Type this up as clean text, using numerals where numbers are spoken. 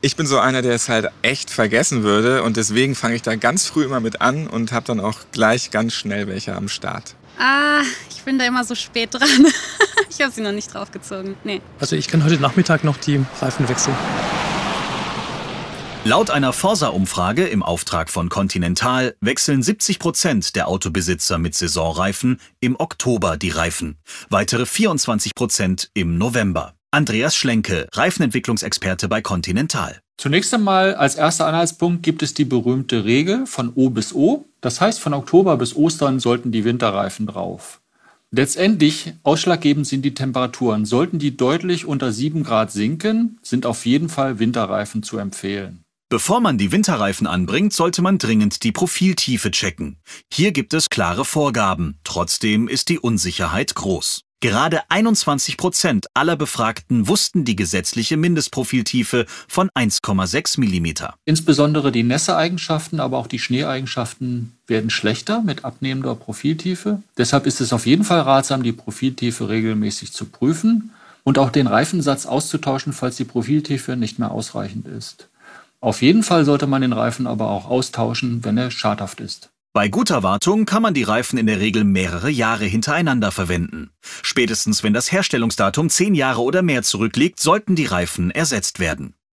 Ich bin so einer, der es halt echt vergessen würde und deswegen fange ich da ganz früh immer mit an und habe dann auch gleich ganz schnell welche am Start. Ich bin da immer so spät dran. Ich habe sie noch nicht draufgezogen. Nee. Also ich kann heute Nachmittag noch die Reifen wechseln. Laut einer Forsa-Umfrage im Auftrag von Continental wechseln 70% der Autobesitzer mit Saisonreifen im Oktober die Reifen. Weitere 24% im November. Andreas Schlenke, Reifenentwicklungsexperte bei Continental. Zunächst einmal als erster Anhaltspunkt gibt es die berühmte Regel von O bis O. Das heißt, von Oktober bis Ostern sollten die Winterreifen drauf. Letztendlich ausschlaggebend sind die Temperaturen. Sollten die deutlich unter 7 Grad sinken, sind auf jeden Fall Winterreifen zu empfehlen. Bevor man die Winterreifen anbringt, sollte man dringend die Profiltiefe checken. Hier gibt es klare Vorgaben. Trotzdem ist die Unsicherheit groß. Gerade 21% aller Befragten wussten die gesetzliche Mindestprofiltiefe von 1,6 mm. Insbesondere die Nässeeigenschaften, aber auch die Schneeeigenschaften werden schlechter mit abnehmender Profiltiefe. Deshalb ist es auf jeden Fall ratsam, die Profiltiefe regelmäßig zu prüfen und auch den Reifensatz auszutauschen, falls die Profiltiefe nicht mehr ausreichend ist. Auf jeden Fall sollte man den Reifen aber auch austauschen, wenn er schadhaft ist. Bei guter Wartung kann man die Reifen in der Regel mehrere Jahre hintereinander verwenden. Spätestens wenn das Herstellungsdatum 10 Jahre oder mehr zurückliegt, sollten die Reifen ersetzt werden.